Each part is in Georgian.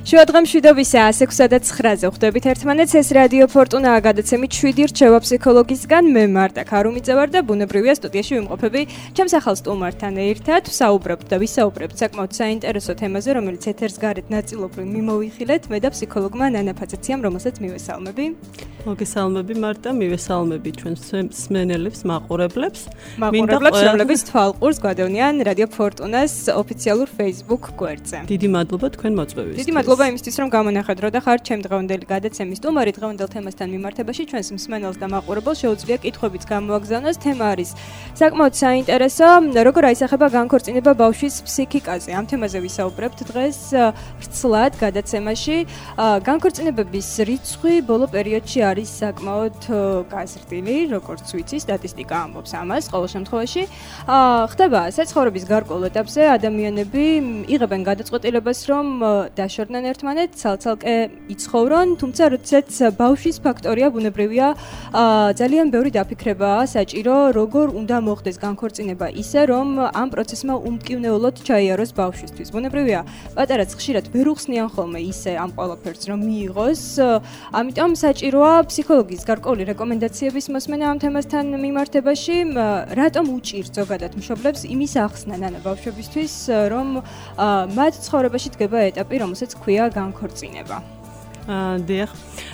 შუადღე მშვიდობისა 6:09-ზე ხვდებით ერთმანეთს. ეს რადიო ფორტუნაა გადაცემით 7 რჩევა ფსიქოლოგისგან. მე მართა ქარუმიძე ვარ და ბუნებრივია სტუდიაში ვიმყოფები ჩემს ახალ სტუმართან ერთად. ვსაუბრობთ და ვისაუბრებთ საკმაოდ საინტერესო თემაზე, რომელიც ეთერს გარეთ ნაწილობრივ მიმოვიხილეთ. მე და ფსიქოლოგმა ნანა ფაცაციამ, რომელსაც მივესალმები. მოგესალმები მართა, მივესალმები ჩვენს მსმენელებს, მაყურებლებს, რომლებიც თვალყურს გვადევნიან რადიო ფორტუნას ოფიციალურ Facebook გვერდზე. დიდი მადლობა თქვენ მოწვევისთვის. დიდი მადლობა იმისთვის, რომ გამონახეთ დრო და ხართ ჩემ დღევანდელი გადაცემის სტუმარი. დღევანდელ თემასთან მიმართებაში ჩვენს მსმენელს და მაყურებელს შეუძლია კითხვებიც გამოაგზავნოს. თემა არის საკმაოდ საინტერესო, როგორ აისახება განქორწინება ბავშვის ფსიქიკაზე. ამ თემაზე ვისაუბრებთ დღეს ვრცლად გადაცემაში. განქორწინებების რიცხვი ბოლო პერიოდში არის საკმაოდ გაზრდილი, როგორც ვიცი, სტატისტიკა ამბობს ამას ყოველ შემთხვევაში. ხდება საცხოვრების გარკვეულ ეტაპზე ადამიანები იღებენ გადაწყვეტილებას, რომ დაშორდნენ ერთმანეთს, ცალ-ცალკე იცხოვრონ, თუმცა როდესაც ბავშვის ფაქტორია ბუნებრივია, ძალიან ბევრი დაფიქრებაა საჭირო, როგორ უნდა მოხდეს განქორწინება ისე, რომ ამ პროცესმა უმტკივნეულოდ ჩაიაროს ბავშვისთვის. ბუნებრივია, პატარაც ხშირად ვერ უხსნიან ხოლმე ისე ამ ყველაფერს, რომ მიიღოს, ამიტომ საჭიროა ფსიქოლოგის გარკვეული რეკომენდაციების მოსმენა ამ თემასთან მიმართებაში. რატომ უჭირს ზოგადად მშობლებს იმის ახსნა ნანა ბავშვებისთვის, რომ მათ ცხოვრებაში დგება ეტაპი, რომელსაც ქვია განქორწინება. დიახ.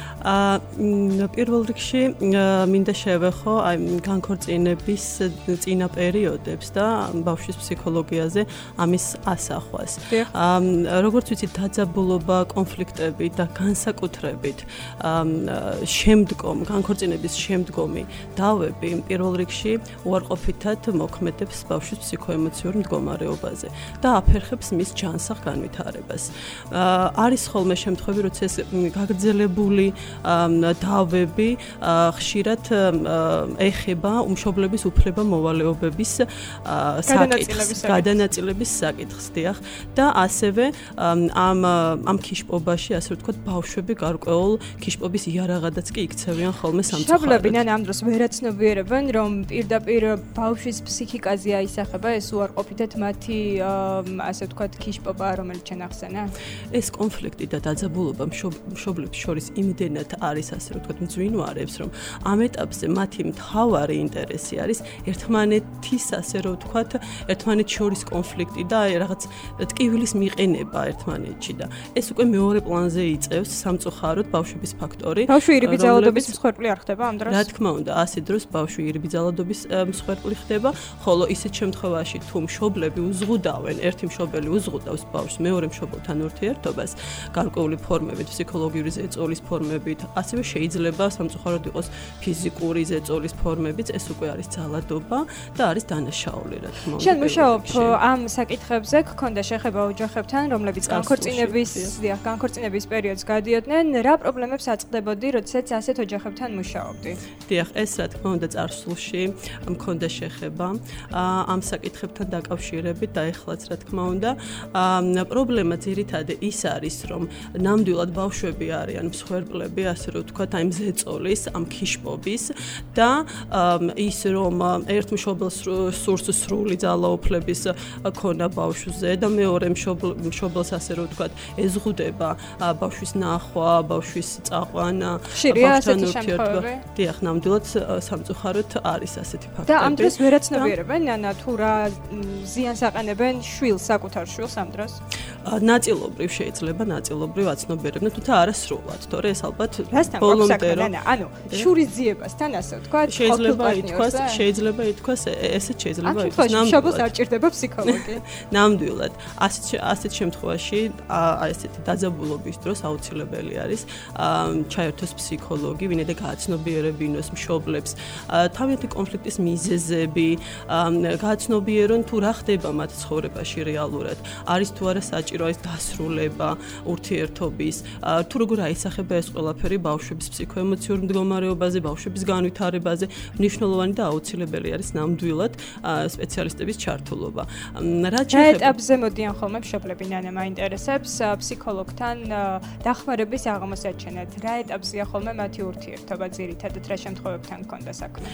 პირველ რიგში მინდა შევეხო აი განქორწინების წინა პერიოდებს და ბავშვის ფსიქოლოგიაზე ამის ასახვას. როგორც ვიცით, დაძაბულობა, კონფლიქტები და განსაკუთრებით განქორწინების შემდგომი დავები პირველ რიგში უარყოფითად მოქმედებს ბავშვის ფსიქოემოციურ მდგომარეობაზე და აფერხებს მის ჯანსაღ განვითარებას. არის ხოლმე შემთხვევები, როცა ეს გაგრძელებული დავები ხშირად ეხება უმშობლების უფლება მოვალეობების გადანაწილების საკითხს, დიახ, და ასევე ამ ქიშპობაში, ასე ვთქვათ, ბავშვები გარკვეულ ქიშპობის იარაღადაც კი იქცევიან ხოლმე სამწუხაროდ. მშობლები ამ დროს ვერ აცნობიერებენ, რომ პირდაპირ ბავშვის ფსიქიკაზე აისახება ეს უარყოფითად მათი, ასე ვთქვათ, ქიშპობა, რომელიც შენახსენა. ეს კონფლიქტი და დაძაბულობა მშობლებს შორის იმდენად არის, ასე ვთქვათ, მძვინვარებს, რომ ამ ეტაპზე მათი მთავარი ინტერესი არის ერთმანეთის, ასე ვთქვათ, ერთმანეთ შორის კონფლიქტი და რაღაც ტკივილის მიყენება ერთმანეთში და ეს უკვე მეორე პლანზე იწევს სამწუხაროდ ბავშვების ფაქტორი. ბავშვი ირიბიძალადობის მსხვერპლი არ ხდება ამ დროს? რა თქმა უნდა, ასეთ დროს ბავშვი ირიბიძალადობის მსხვერპლი ხდება, ხოლო ისეთ შემთხვევაში თუ მშობლები უზღუდავენ, ერთი მშობელი უზღუდავს ბავშვს მეორე მშობელთან ურთიერთობას, გარკვეული ფორმებით, ფსიქოლოგიური ზეწოლის ფორმებით, ასევე შეიძლება სამწუხაროდ იყოს ფიზიკური ზეწოლის ფორმებიც, ეს უკვე არის ძალადობა და არის დანაშაული, რა თქმა უნდა. შენ მუშაობ ამ საკითხებზე, გქონდა შეხება ოჯახებთან, რომლებიც განქორწინების პერიოდს გადიოდნენ, რა პრობლემებს აწყდებოდი, როდესაც ასეთ ოჯახებთან მუშაობდი? დიახ, ეს რა თქმა უნდა წარსულში მქონდა შეხება ამ საკითხებთან დაკავშირებით და ეხლაც რა თქმა უნდა. პრობლემა ძირითადად ის არის, რომ ნამდვილად ბავშვები არიან მსხვერპლები, ასე ვთქვათ, აი ზეწოლის, ამ ქიშპობის და ის რომ ერთ მშობელს სურს სრული ძალაუფლების ქონა ბავშვზე და მეორე მშობელს, ასე ვთქვათ, ეზღუდება ბავშვის ნახვა, ბავშვის წაყვანა, ბავშვთან ურთიერთობა. დიახ, ნამდვილად სამწუხაროდ არის ასეთი ფაქტები. და ამ დროს ვერ აცნობიერებენ, ანა თუ რა ზიანს აყენებენ შვილს, საკუთარ შვილს ამ დროს? ნაწილობრივ შეიძლება, ნაწილობრივ აცნობიერებენ, თუმცა არა სრულად, თორე ეს ალბათ ბოლომდე ანუ შურის ძიებასთან, ასე ვთქვათ, შეიძლება ითქვას, ესეც შეიძლება ითქვას. მშობელს არ ჭირდება ფსიქოლოგი. ნამდვილად, ასეთ შემთხვევაში, ესეთი დაძაბულობის დროს აუცილებელი არის ჩაერთოს ფსიქოლოგი, ვინაიდან გააცნობიერებინოს მშობლებს თავიანთი კონფლიქტის მიზეზები, გააცნობიერონ თუ რა ხდება მათ ცხოვრებაში რეალურად, არის თუ არა საჭირო ეს დასრულება ურთიერთობის, თუ როგორ აისახება ეს ყველაფერი ბავშვების ფსიქოემოციურ მდგომარეობაზე, ბავშვების განვითარებაზე, მნიშვნელოვანი და აუცილებელი არის ნამდვილად სპეციალისტების ჩართულობა. რა ეტაპზე მოდიან ხოლმე მშობლები, ნანა, მაინტერესებს ფსიქოლოგთან დახმარების აღმოსაჩენად. რა ეტაპზეა ხოლმე მათი ურთიერთობა ძირითადად რა შემთხვევებთან გქონდა საქმე?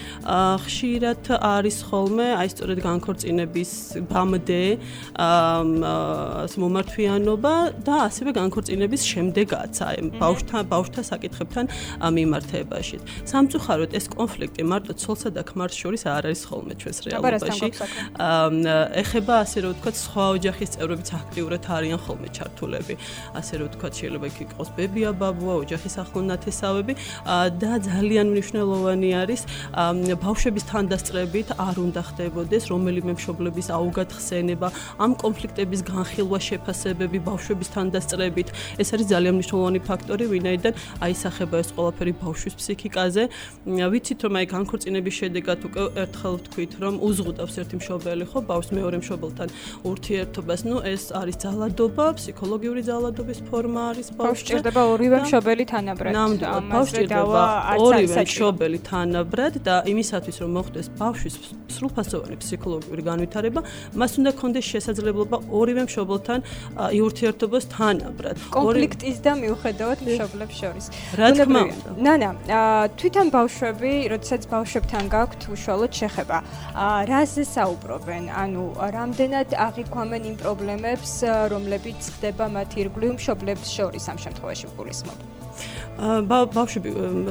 ხშირად არის ხოლმე აი სწორედ განქორწინების ბამდე თვიანობა და ასევე განქორწინების შემდეგაც, აი ბავშვთა საკითხებთან მიმართებაში. სამწუხაროდ ეს კონფლიქტი მარტო ცოლსა და ქმარს შორის არ არის ხოლმე ჩვენს რეალობაში. ეხება ასე რომ ვთქვათ, სხვა ოჯახის წევრებიც აქტიურად არიან ხოლმე ჩართულები. ასე რომ ვთქვათ, შეიძლება იქ იყოს ბებია, ბაბუა, ოჯახის ახლონათესავები და ძალიან მნიშვნელოვანი არის ბავშვების თანდასწრებით არ უნდა ხდებოდეს რომელიმე მშობლების აუგადხსენება, ამ კონფლიქტების განხილვა, შეფასებები ბავშვების თანდასწრებით. ეს არის ძალიან მნიშვნელოვანი ფაქტორი, ვინაიდან აისახება ეს ყველაფერი ბავშვის ფსიქიკაზე. ვიცით რომ აი განქორწინების შედეგად უკვე ერთხელ ვთქვით რომ უზღუდავს ერთი მშობელი ხო ბავშვს მეორე მშობელთან ურთიერთობას. ეს არის ძალადობა, ფსიქოლოგიური ძალადობის ფორმა არის ბავშვს ჭირდება ორივე მშობელი თანაბრად. ბავშვს ჭირდება ორივე მშობელი თანაბრად და იმისათვის რომ მოხდეს ბავშვის სრულფასოვანი ფსიქოლოგიური განვითარება, მას უნდა ქონდეს შესაძლებლობა ორივე მშობელთან ურთიერთობას თანაბრად. კონფლიქტის და მიუხედავად მშობლებს შორის. რა თქმა უნდა. ნანა, თვითონ ბავშვები, როდესაც ბავშვებთან გაქვთ უშუალოდ შეხება, რაზე საუბრობენ? ანუ რამდენად აღიქვამენ იმ პრობლემებს, რომლებიც ხდება მათ ირგვლივ მშობლებს შორის ამ შემთხვევაში გულისხმობ? ბავშვები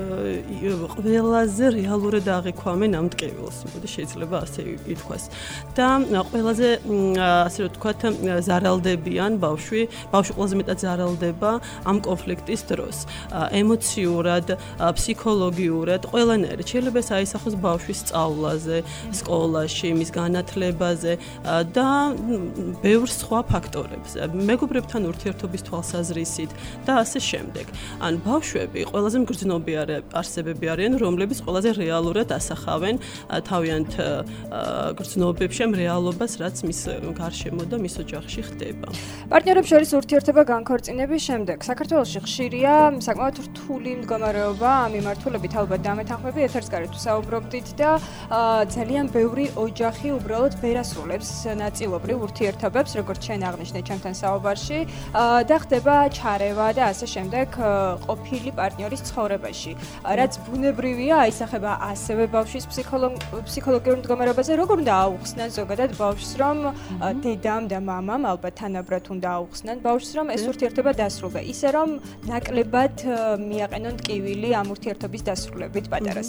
ყველაზე რეალურად აღიქვამენ ამ ტკივილს, მოდი შეიძლება ასე ითქვას. და ყველაზე ასე რომ ვთქვათ, ზარალდებიან ბავშვი ყველაზე მეტად ზარალდება ამ კონფლიქტის დროს. ემოციურად, ფსიქოლოგიურად, ყველანაირად. შეიძლება ეს აისახოს ბავშვის სწავლაზე, სკოლაში, მის განათლებაზე და ბევრ სხვა ფაქტორებზე. მეგობრებთან ურთიერთობის თვალსაზრისით და ასე შემდეგ. ან ბავშვები ყველაზე მგრძნობი არსებები არიან, რომლებიც ყველაზე რეალურად ასახავენ თავიანთ გრძნობებში ამ რეალობას, რაც მის გარშემო და მის ოჯახში ხდება. პარტნიორებს შორის ურთიერთობა განქორწინების შემდეგ საქართველოში ხშირია საკმაოდ რთული მდგომარეობა ამ მიმართულებით ალბათ დამეთანხმები ეთერს გარეთ ვსაუბრობდით და ძალიან ბევრი ოჯახი უბრალოდ ვერ ასრულებს ნაწილობრივ ურთიერთობებს, როგორც შენ აღნიშნე ჩემთან საუბარში და ხდება ჩარევა და ასე შემდეგ ყოფილი პარტნიორის ცხოვრებაში. რაც ბუნებრივია, აისახება ასევე ბავშვის ფსიქოლოგიურ მდგომარეობაზე, როგორ უნდა აუხსნან ზოგადად ბავშვს, რომ დედამ და მამამ ალბათ თანაბრად უნდა აუხსნან ბავშვს, რომ ეს ურთიერთობა დასრულდა, ისე რომ ნაკლებად მიაყენონ ტკივილი ამ ურთიერთობის დასრულებით პატარას.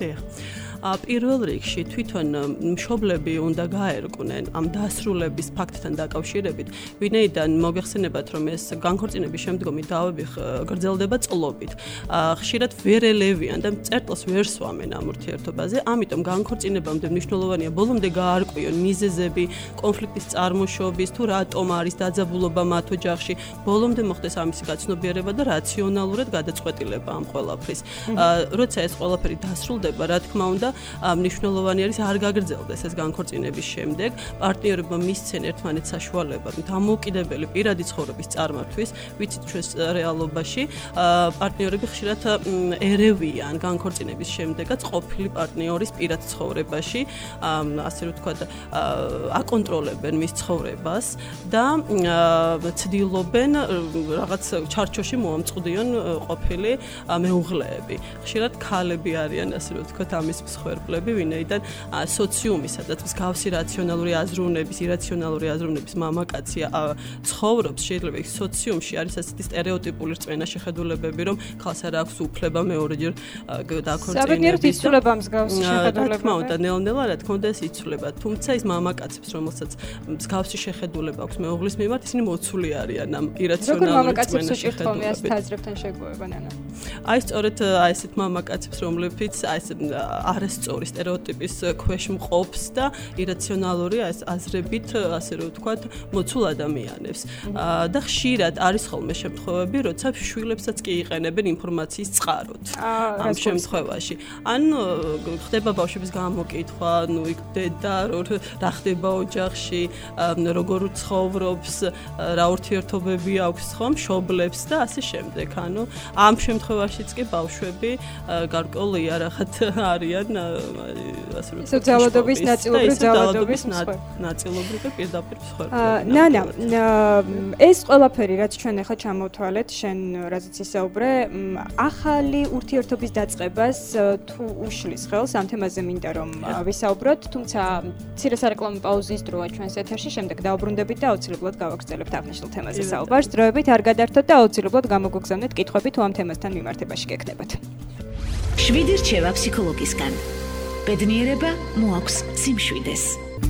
პირველ რიგში თვითონ მშობლები უნდა გაერკვნენ ამ დასრულების ფაქტთან დაკავშირებით, ვინაიდან მოგეხსენებათ, რომ ეს განქორწინების შემდგომი დავები გრძელდება წლობით. ხშირად ვერ ელევიან და წერტილს ვერ სვამენ ამ ურთიერთობაზე, ამიტომ განქორწინებამდე მნიშვნელოვანია ბოლომდე გაარკვიონ მიზეზები, კონფლიქტის წარმოშობის, თუ რატომ არის დაძაბულობა მათ ოჯახში, ბოლომდე მოხდეს ამისი გაცნობიერება და რაციონალურად გადაწყვეტილება ამ ყველაფრის. როცა ეს ყველაფერი დასრულდება, რა თქმა უნდა, მნიშვნელოვანი არის არ გაგრძელდეს ეს განქორწინების შემდეგ, პარტნიორებმა მისცენ ერთმანეთს საშუალება დამოუკიდებელი პირადი ცხოვრების წარმართვის, ვიცით ჩვენს რეალობაში, პარტნიორები ხშირად ერევიან განქორწინების შემდეგაც ყოფილი პარტნიორის პირად ცხოვრებაში, ასე რომ ვთქვათ, აკონტროლებენ მის ცხოვრებას და ცდილობენ რაღაც ჩარჩოში მოამწყდიონ ყოფილი მეუღლეები. ხშირად ქალები არიან, ასე რომ ვთქვათ, ამის მსხვერპლები, ვინაიდან სოციუმი, სადაც მსგავსი რაციონალური აზროვნების, ირაციონალური აზროვნების მამაკაცი ცხოვრობს, შეიძლება ის სოციუმში არის ასეთი სტერეოტიპული რწმენა შეხედულებები, რომ ქალს არ აქვს უფლება მეორეჯერ დაქორწინების. საბედნიეროდ იცვლება მსგავსი შეხედულება. რა თქმა უნდა, ნელ-ნელა რა თქმა უნდა ეს იცვლება, თუმცა ის მამაკაცებს, რომელსაც მსგავსი შეხედულება აქვს მეუღლის მიმართ, ისინი მოცული არიან ამ ირაციონალური რწმენა შეხედულებებით. თაზრებთან შეგუება, ნანა. აი სწორედ ესეთ მამაკაცებს, რომლებიც ეს არასწორი სტერეოტიპის ქვეშ მყოფს და ირაციონალური აზრებით, ასე რომ ვთქვათ, მოცულ ადამიანებს. და ხშირად არის ხოლმე შემთხვევები, როცა შვილებსაც კი იყენებენ ინფორმაციის წყაროდ ამ შემთხვევაში. ან ხდება ბავშვების გამოკითხვა, ნუ იქ დედა რა ხდება ოჯახში, როგორ ცხოვრობს, რა ურთიერთობები აქვს ხო მშობლებს და ასე შემდეგ. ანუ ამ შემთხვევაშიც კი ბავშვები გარკვეულ იარაღად არიან ასე რომ სოციალურობის ნაწილობრივ ძალადობის ნაწილობრივ და პირდაპირ მსხვერპლი. ნანა, ეს ყველაფერი რაც ჩვენ ახლა ჩამოვთვალეთ, შენ რაზეც ისაუბრე, ახალი ურთიერთობის დაწყებას თუ უშლის ხელს ამ თემაზე მინდა რომ ვისაუბროთ, თუმცა მცირე სარეკლამო პაუზის დროა ჩვენს ეთერში, შემდეგ დავბრუნდებით და აუცილებლად გავაგრძელებთ აღნიშნულ თემაზე საუბარს. დროებით არ გადართოთ და აუცილებლად გამოგვგზავნეთ კითხვები თუ ამ თემასთან მიმართებაში გექნებათ. 7 რჩევა ფსიქოლოგისგან. ბედნიერება მოაქვს სიმშვიდეს.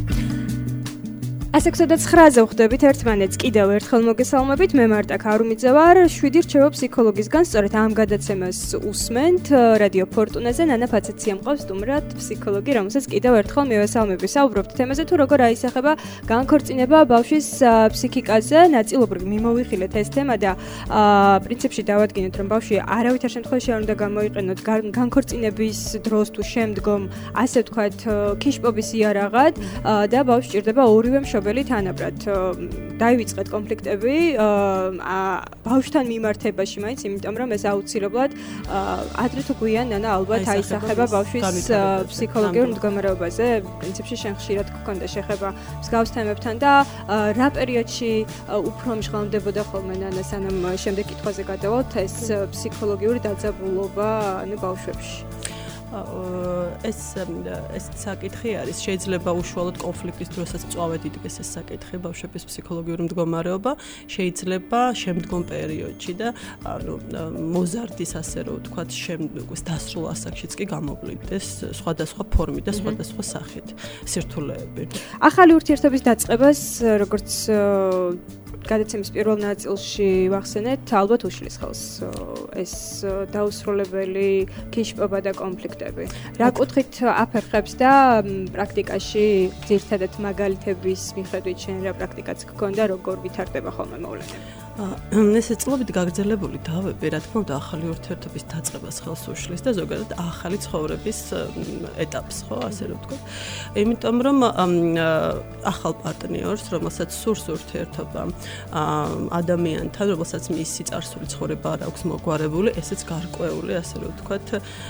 ასექსა და 9-ზე ვხვდებით ერთმანეთს კიდევ ერთხელ მოგესალმებით. მე მარტა ქარუმიძე ვარ. 7 რჩევა ფსიქოლოგისგან. სწორედ ამ გადაცემას უსმენთ რადიო ფორტუნაზე. ნანა ფაცაცია მყავს სტუმრად, ფსიქოლოგი, რომელსაც კიდევ ერთხელ მივესალმები. საუბრობთ თემაზე თუ როგორ აისახება განქორწინება ბავშვის ფსიქიკაზე. ნაწილობრივ მიმოვიხილეთ ეს თემა და პრინციპში დავადგინეთ, რომ ბავშვი არავითარ შემთხვევაში არ უნდა გამოიყენოთ განქორწინების დროს თუ შემდგომ, ასე ვთქვათ, ქიშპობის იარაღად და ბავშვი ჭირდება ორივე თანაბრად დაივიწყეთ კონფლიქტები ბავშვთან მიმართებაში მაინც, იმიტომ რომ ეს აუცილებლად ადრე თუ გვიან ნანა ალბათ აისახება ბავშვის ფსიქოლოგიურ მდგომარეობაზე. პრინციპში შენ ხშირად გქონდა შეხება მსგავს თემებთან და რა პერიოდში უფრო მჟღავნდებოდა ხოლმე ნანა სანამ შემდეგ კითხვაზე გადავალთ ეს ფსიქოლოგიური დაძაბულობა ბავშვებში? ეს საკითხი არის, შეიძლება უშუალოდ კონფლიქტის დროსაც წვავედ იდგეს ეს საკითხი ბავშვების ფსიქოლოგიური მდგომარეობა, შეიძლება შემდგომ პერიოდში და მოზარდის ასე რომ ვთქვათ დასრულ ასაკშიც კი გამოვლინდეს სხვადასხვა ფორმით და სხვადასხვა სახით სირთულეები. ახალი ურთიერთობის დაწყებას როგორც გადაცემის პირველ ნაწილში ვახსენეთ, ალბათ უშლის ხელს ეს დაუსრულებელი ქიშპობა და კონფლიქტები. რა კუთხით აფერხებს და პრაქტიკაში ძირითადად მაგალითების მიხედვით შენ რა პრაქტიკაც გქონდა, როგორ ვითარდება ხოლმე მოვლენები? ესე წლობით გაგრძელებული დავები, რა თქმა უნდა, ახალი ურთიერთობის დაწყებას ხელს უშლის და ზოგადად ახალი ცხოვრების ეტაპს, ხო, ასე რომ ვთქვათ. იმიტომ რომ ახალ პარტნიორს, რომელსაც სურს ურთიერთობა ადამიანთან, რომელსაც მისი წარსული ცხოვრება არ აქვს მოგვარებული, ესეც გარკვეული, ასე რომ ვთქვათ,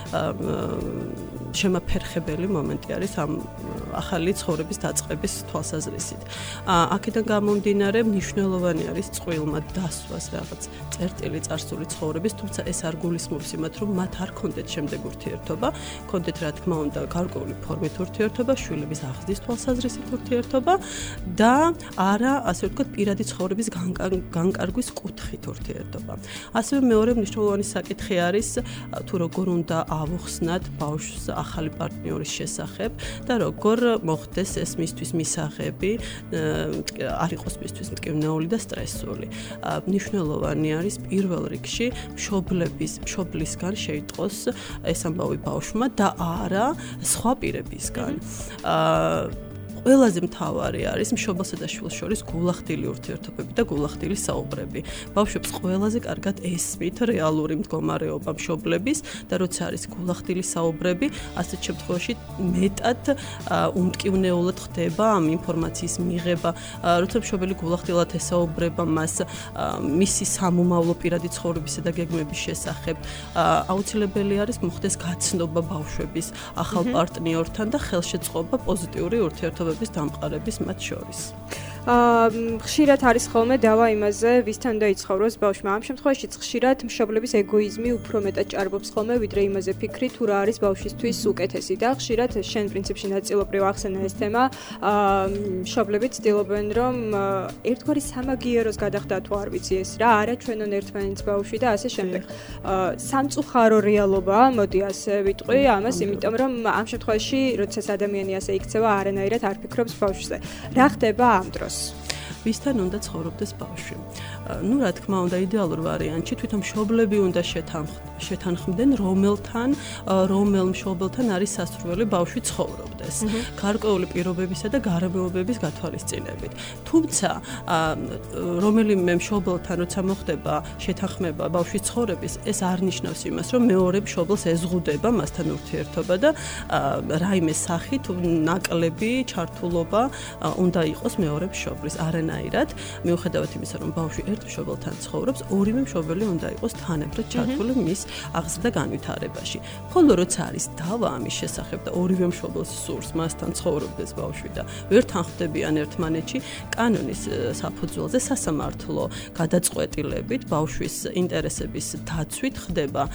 შემაფერხებელი მომენტი არის ამ ახალი ცხოვრების დაწყების თვალსაზრისით. აქედან გამომდინარე, მნიშვნელოვანი არის წყვილმა დასვას რაღაც წერტილი წარსული ცხოვრების, თუმცა ეს არ გულისხმობს იმათ, რომ მათ არ კონდეთ შემდეგ ურთიერთობა, კონდეთ რა თქმა უნდა გარკვეული ფორმით ურთიერთობა, შვილების აღზრდის თვალსაზრისით ურთიერთობა და არა, ასე ვთქვათ, პირადი ცხოვრების განკარგვის კუთხით ურთიერთობა. ასევე მეორე მნიშვნელოვანი საკითხი არის, თუ როგორ უნდა ავუხსნათ ბავშვს ახალი პარტნიორის შესახებ და როგორ მოხდეს ეს მისთვის მისაღები, არ იყოს მისთვის მტკივნეული და სტრესული. მნიშვნელოვანი არის პირველ რიგში მშობლისგან შეიტყოს ეს ამბავი ბავშვმა და არა სხვა პირებისგან. ყველაზე მთავარი არის მშობლსა და შვილს შორის გულახდილი ურთიერთობები და გულახდილი საუბრები. ბავშვებს ყველაზე კარგად ესმით რეალური მდგომარეობა მშობლების და როცა არის გულახდილი საუბრები, ასეთ შემთხვევაში მეტად უმტკივნეულად ხდება ამ ინფორმაციის მიღება, როცა მშობელი გულახდილად ესაუბრება მას მისი სამომავლო პირადი ცხოვრებისა და გეგმების შესახებ, აუცილებელი არის მოხდეს გაცნობა ბავშვების ახალ პარტნიორთან და ხელშეწყობა პოზიტიური ურთიერთობების დამყარების მათ შორის. ხშირად არის ხოლმე დავა იმაზე, ვისთან დაიცხოვროს ბავშვმა. ამ შემთხვევაში ხშირად მშობლების ეგოიზმი უფრო მეტად ჭარბობს ხოლმე, ვიდრე იმაზე ფიქრი, თუ რა არის ბავშვისთვის უკეთესი და ხშირად შენ პრინციპში ნაწილობრივ ახსენე ეს თემა, მშობლები ცდილობენ, რომ ერთგვარი სამაგიეროს გადახდა თუ არ ვიცი ეს რა, არა ჩვენონ ერთმანეთს ბავშვი და ასე შემდეგ. სამწუხარო რეალობაა, მოდი ასე ვიტყვი ამას, იმიტომ რომ ამ შემთხვევაში, როდესაც ადამიანი ასე იქცევა, არანაირად არ ფიქრობს ბავშვზე. რა ხდება ამ დროს? ვისთან უნდა ცხოვრობდეს ბავშვი. რა თქმა უნდა, იდეალურ ვარიანტში თვითონ მშობლები უნდა შეთანხმდნენ, რომელ მშობელთან არის სასურველი ბავშვი ცხოვრობდეს. გარკვეული პირობებისა და გარემოებების გათვალისწინებით. თუმცა, რომელიმე მშობელთან როცა მოხდება შეთანხმება ბავშვის ცხოვრების, ეს არ ნიშნავს იმას, რომ მეორე მშობელს ეზღუდება მასთან ურთიერთობა და რაიმე სახით ნაკლები ჩართულობა უნდა იყოს მეორე მშობლის. არანაირად სხვანაირად, მიუხედავად იმისა, რომ ბავშვი ერთ მშობელთან ცხოვრობს, ორივე მშობელი უნდა იყოს თანაბრად ჩართული მის აღზრდა და განვითარებაში. ხოლო როცა არის დავა ამის შესახებ და ორივე მშობელს სურს მასთან ცხოვრობდეს ბავშვი და ვერ თანხმდებიან ერთმანეთში, კანონის საფუძველზე სასამართლო გადაწყვეტილებით ბავშვის ინტერესების დაცვით ხდება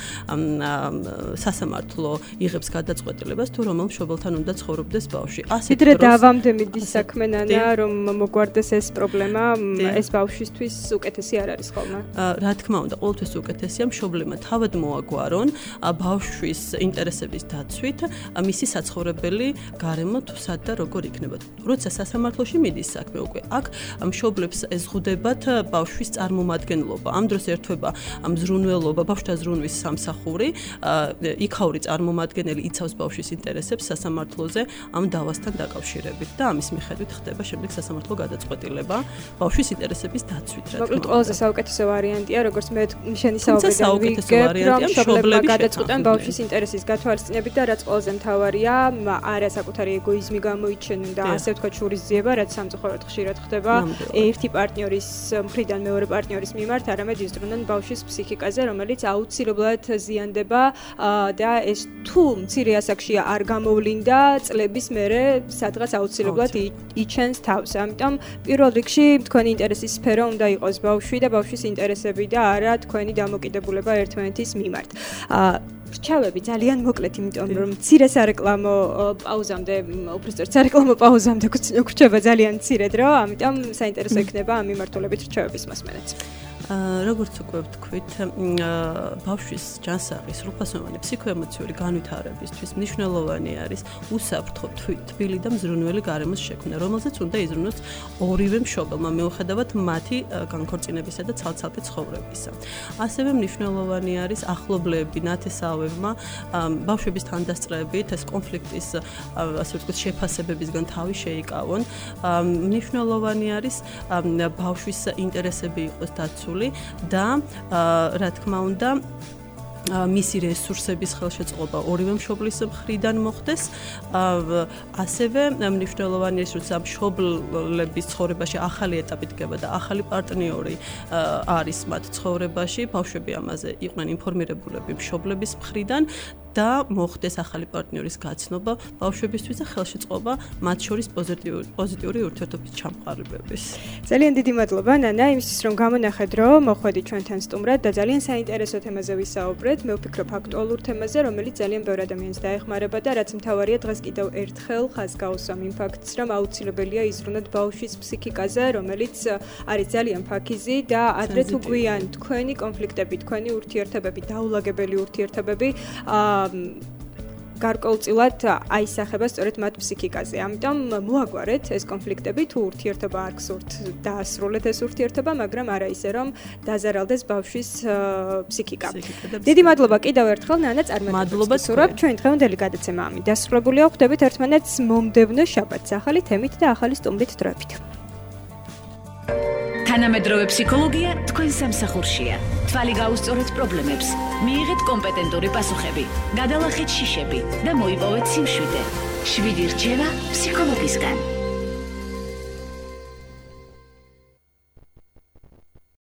სასამართლო იღებს გადაწყვეტილებას თუ რომელ მშობელთან უნდა ცხოვრობდეს ბავშვი. ვიდრე დავამდე მიდის საქმე ნანა, რომ მოგვარდეს ეს პრობლემა, ეს ბავშვისთვის უკეთესი არ არის ხოლმე. რა თქმა უნდა, ყოველთვის უკეთესია მშობლებმა თავად მოაგვარონ ბავშვის ინტერესების დაცვით მისი საცხოვრებელი გარემო თუ სად და როგორ იქნება. როცა სასამართლოში მიდის საქმე, უკვე აქ მშობლებს ეზღუდებათ ბავშვის წარმომადგენლობა. ამ დროს ერთვება მზრუნველობა, ბავშვთა ზრუნვის სამსახური, იქაური წარმომადგენელი იცავს ბავშვის ინტერესებს სასამართლოზე ამ დავასთან დაკავშირებით და ამის მიხედვით ხდება შემდეგ სასამართლო გადაწყვეტილება ბავშვის ინტერესების დაცვით. მოკლედ ყველაზე საუკეთესო ვარიანტია, როგორც მე შენი საუბრიდან ვიგებ, რომ მშობლებმა გადაწყვეტენ ბავშვის ინტერესის გათვალისწინებით და რაც ყველაზე მთავარია, არა საკუთარი ეგოიზმი გამოიჩენენ და ასე ვთქვათ შურისძიება, რაც სამწუხაროდ ხშირად ხდება ერთი პარტნიორის მხრიდან მეორე პარტნიორის მიმართ, არამედ იზრუნონ ბავშვის ფსიქიკაზე, რომელიც აუცილებლად ზიანდება და ეს თუ მცირე ასაკში არ გამოვლინდა, წლების მერე სადღაც აუცილებლად იჩენს თავს. ამიტომ პირველ რიგში თქვენი ინტერესის სფერო უნდა იყოს ბავშვი და ბავშვის ინტერესები და არა თქვენი დამოკიდებულება ერთმანეთის მიმართ. რჩევები ძალიან მოკლედ, იმიტომ რომ მცირე სარეკლამო პაუზამდე, უბრალოდ სარეკლამო პაუზამდე გვრჩება ძალიან მცირე დრო, ამიტომ საინტერესო იქნება ამ მიმართულებით რჩევების მოსმენაც. როგორც უკვე ვთქვით, ბავშვის ჯანსაღი სრულფასოვანი ფსიქოემოციური განვითარებისთვის მნიშვნელოვანი არის უსაფრთხო, თბილი და მზრუნველი გარემოს შექმნა, რომელზეც უნდა იზრუნოს ორივე მშობელმა, მიუხედავად მათი განქორწინებისა და ცალ-ცალკე ცხოვრებისა. ასევე მნიშვნელოვანი არის ახლობლები, ნათესავებმა ბავშვების თანდასწრებით ეს კონფლიქტის, ასე ვთქვათ, შეფასებებისგან თავი შეიკავონ. მნიშვნელოვანი არის ბავშვის ინტერესები იყოს დაცული და რა თქმა უნდა მისი რესურსების ხელშეწყობა ორივე მშობლის მხრიდან მოხდეს. ასევე მნიშვნელოვანია ის, რომ მშობლების ცხოვრებაში ახალი ეტაპი დგება და ახალი პარტნიორი არის მათ ცხოვრებაში. ბავშვები ამაზე იყვნენ ინფორმირებულები მშობლების მხრიდან და მოხდეს ახალი პარტნიორის გაცნობა ბავშვებისთვის და ხელშეწყობა მათ შორის პოზიტიური ურთიერთობის ჩამოყალიბების. ძალიან დიდი მადლობა ნანა, იმისთვის რომ გამონახეთ, რომ მოხვედი ჩვენთან სტუმრად და ძალიან საინტერესო თემაზე ვისაუბრეთ. მე ვფიქრობ აქტუალურ თემაზე, რომელიც ძალიან ბევრ ადამიანს დაეხმარება და რაც მთავარია დღეს კიდევ ერთხელ ხაზს გავუსვამ იმ ფაქტს, რომ აუცილებელია იზრუნოთ ბავშვის ფსიქიკაზე, რომელიც არის ძალიან ფაქიზი და ადრე თუ გვიან თქვენი კონფლიქტები, თქვენი ურთიერთობები, დაულაგებელი ურთიერთობები გარკვეულწილად აისახება სწორედ მათ ფსიქიკაზე. ამიტომ მოაგვარეთ ეს კონფლიქტები, თუ ურთიერთობა არ გსურთ დაასრულეთ ეს ურთიერთობა, მაგრამ არა ისე რომ დაზარალდეს ბავშვის ფსიქიკა. დიდი მადლობა კიდევ ერთხელ ნანა, წარმატებებს ვსურვებ. ჩვენ დღევანდელი გადაცემა ამით დასრულებულია. ხვდებით ერთმანეთს მომდევნო შაბათს ახალი თემით და ახალი სტუმრით დროებით. თანამედროვე ფსიქოლოგია თქვენ სამსახურშია. თვალი გაუსწორეთ პრობლემებს, მიიღეთ კომპეტენტური პასუხები, გადალახეთ შიშები და მოიპოვეთ სიმშვიდე. 7 რჩევა ფსიქოლოგისგან.